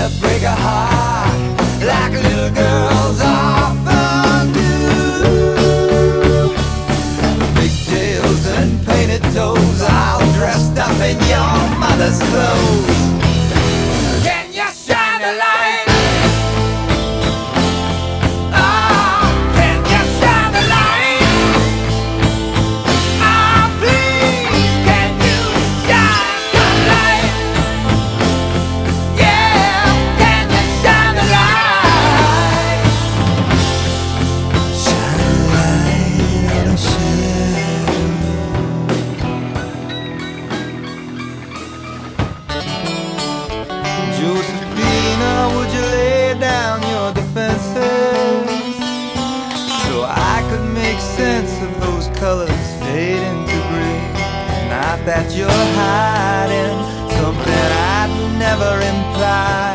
to break a heart like little girls often do. Pigtails and painted toes, all dressed up in your mother's clothes. Can you shine a light? Oh, can you shine a light? Oh, please, can you shine a light? Yeah, can you shine a light? Shine a light on a shadow. Josephina, would you lay down your defenses so I could make sense of those colors fading to gray? Not that you're hiding something I'd never imply.